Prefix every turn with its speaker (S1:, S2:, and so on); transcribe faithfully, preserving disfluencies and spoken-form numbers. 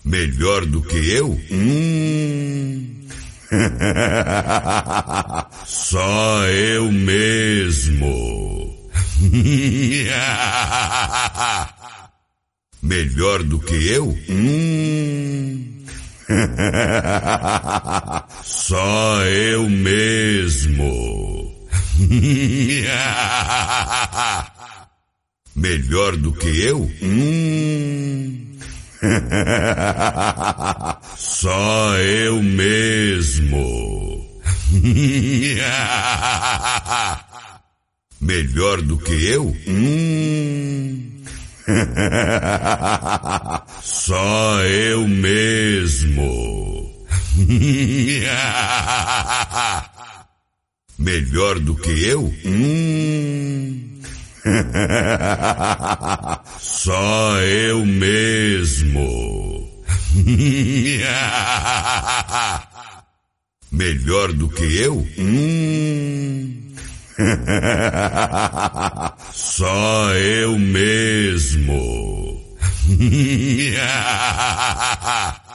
S1: Melhor do que eu? Hum. Só eu mesmo. Melhor do que eu? Hum. Só eu mesmo. Melhor do que eu? Hum. Só eu mesmo. Melhor do que eu? Hum. Só eu mesmo. Melhor do que eu? Hum. Só eu mesmo. Melhor do que eu? Hum. Só eu mesmo.